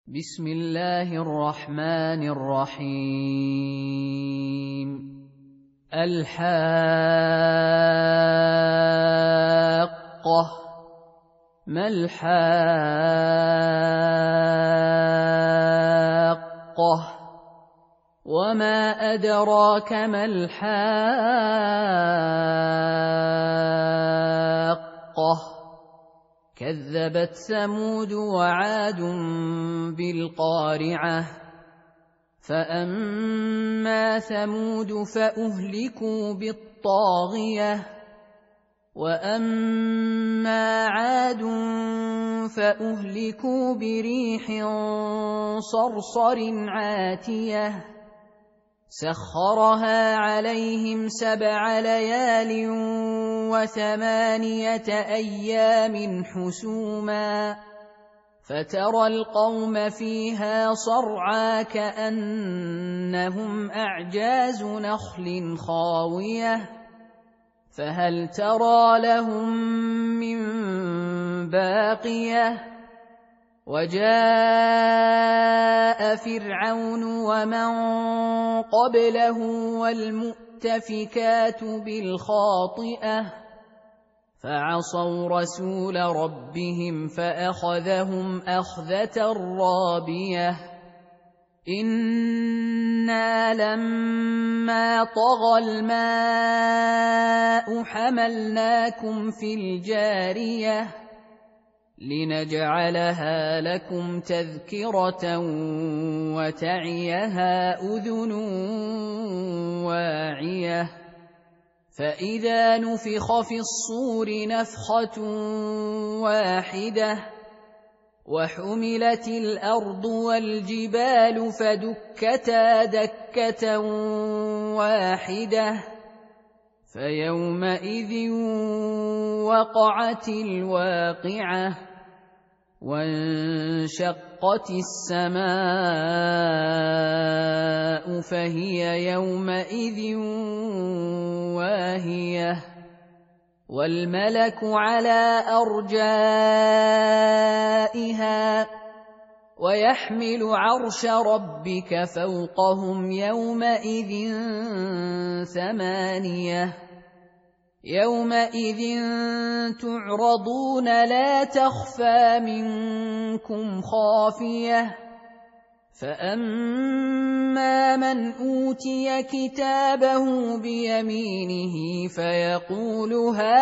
بسم الله الرحمن الرحيم. الحاقة. ما الحاقة؟ وما أدراك ما الحاقة؟ كذبت ثمود وعاد بالقارعة. فأما ثمود فأهلكوا بالطاغية، وأما عاد فأهلكوا بريح صرصر عاتية سخرها عليهم 7 ليال و8 أيام حسوما، فترى القوم فيها صرعى كأنهم أعجاز نخل خاوية، فهل ترى لهم من باقية؟ وجاء فرعون ومن قبله والمؤتفكات بالخاطئة، فعصوا رسول ربهم فأخذهم أخذة رابية. إنا لما طغى الماء حملناكم في الجارية لنجعلها لكم تذكرة وتعيها أذن واعية. فإذا نفخ في الصور نفخة واحدة وحملت الأرض والجبال فدكتا دكة واحدة، فيومئذ وقعت الواقعة، وانشقت السماء فهي يومئذ واهية، والملك على أرجائها، ويحمل عرش ربك فوقهم يومئذ 8. يومئذ تعرضون لا تخفى منكم خافية. فأما من أوتي كتابه بيمينه فيقول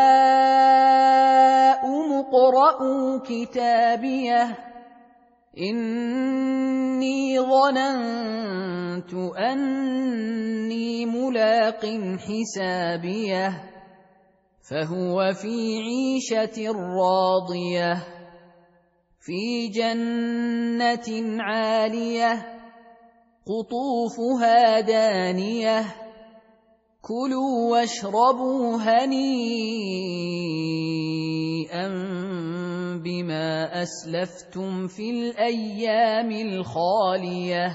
هاؤم اقرءوا كتابيه إني ظننت أني ملاق حسابيه، فهو في عيشة راضية في جنة عالية قطوفها دانية. كلوا واشربوا هنيئا بما أسلفتم في الأيام الخالية.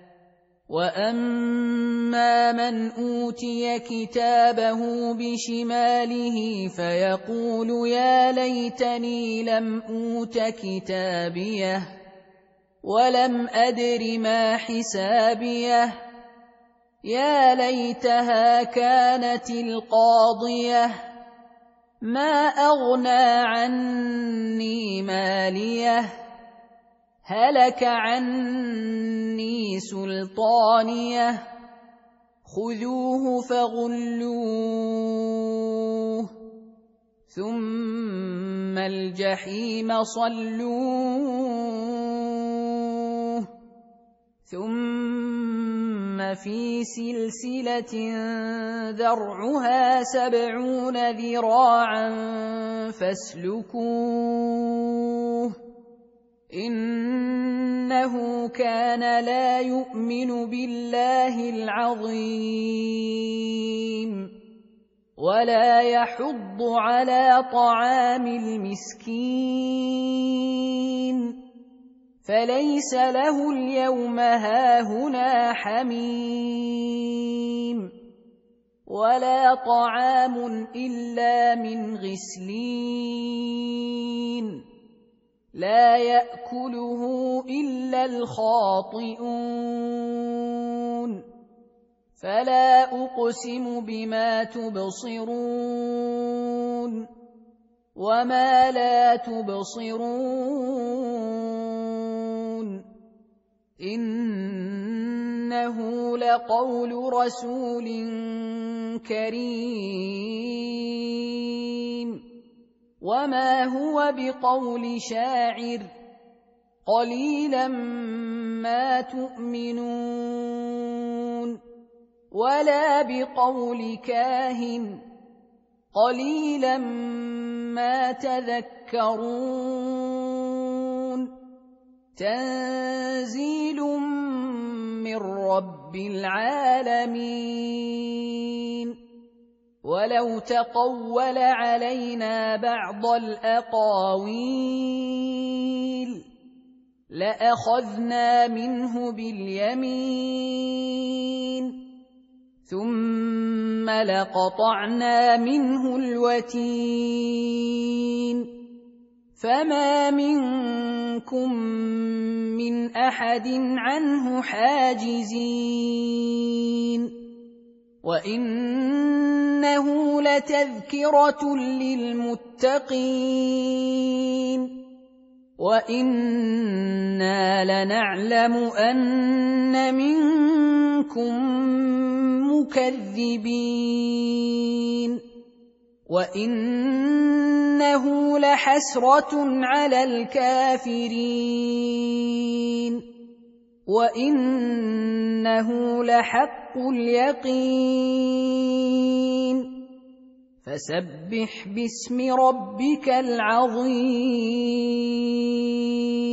وأما من أوتي كتابه بشماله فيقول يا ليتني لم أوت كتابيه ولم أدر ما حسابيه، يا ليتها كانت القاضية ما أغنى عني ماليه، هلك عني سلطانيه، خذوه فغلوه ثم الجحيم صلوه، ثم في سلسلة ذرعها 70 ذراعا فاسلكوه، إنه كان لا يؤمن بالله العظيم ولا يحض على طعام المسكين، فليس له اليوم هاهنا حميم ولا طعام إلا من غسلين، لا يأكله إلا الخاطئون فلا أقسم بما تبصرون وما لا تبصرون إنه لقول رسول كريم وما هو بقول شاعر قليلا ما تؤمنون ولا بقول كاهن قليلا ما تذكرون تنزيل من رب العالمين ولو تقول علينا بعض الأقاويل لأخذنا منه باليمين ثم لقطعنا منه الوتين فما منكم من أحد عنه حاجزين وإنه لتذكرة للمتقين وإنا لنعلم أن منكم مكذبين وإنه لحسرة على الكافرين وإنه لحق اليقين فسبح باسم ربك العظيم